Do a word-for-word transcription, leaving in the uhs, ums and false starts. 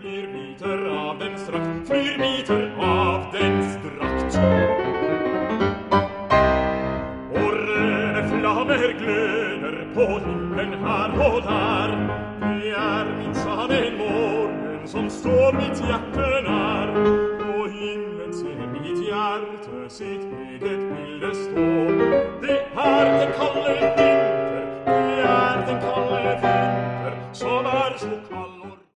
flyr biter av dens drakt, flyr biter av dens drakt. Og røde flammer gløder på himmelen her og der. Det er minsann en morgen som står mitt hjerte nær. På himmelen ser mitt hjerte sitt eget bilde stå. Det er den kalde vinter, det er den kalde vinter, som er så kald.